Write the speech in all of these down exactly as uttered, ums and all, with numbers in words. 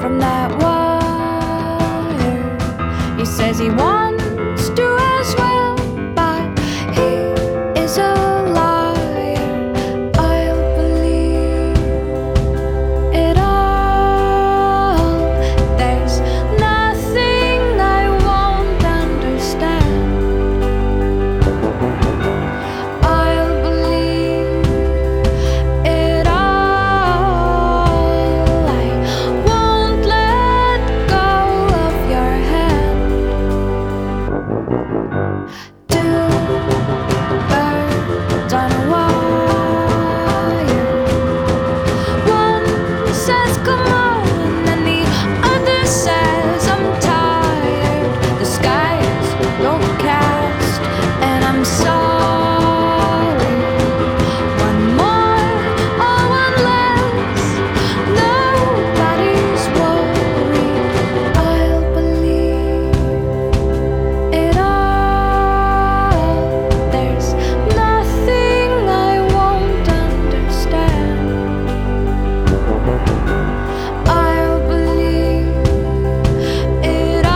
from that wire. He says he wants to as well, but he is a liar. I'll believe it all. There's nothing I won't understand. I'll believe it all. I won't let go of your hand. Two birds on a wire. One says come on, and the other says I'm tired. The sky is overcast, and I'm sorry. One more or one less, nobody's worried. I'll believe it all. There's nothing I won't understand. I'll believe it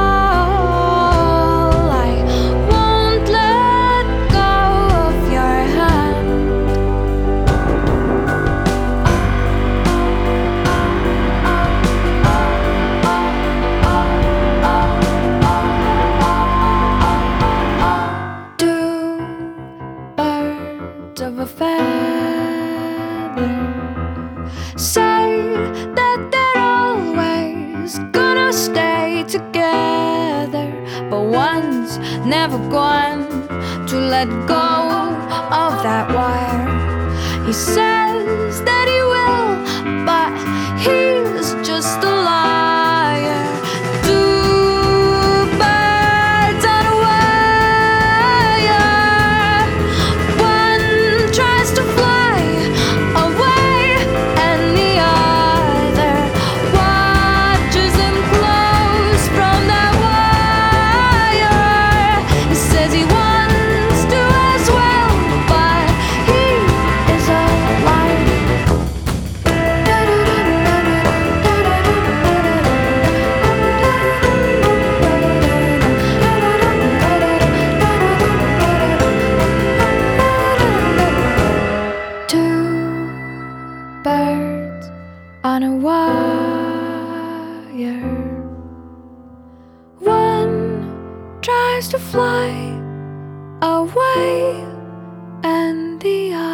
all. I won't let go of your hand. Two birds of a feather say that they're always gonna stay together, but one's never going to let go of that wire. He says that he will, but he's just a liar. Two birds on a wire. One tries to fly away, and the other watches him close from that wire. He says he wants to as well, but he is a liar. Two birds on a wire. One tries to fly away, and the other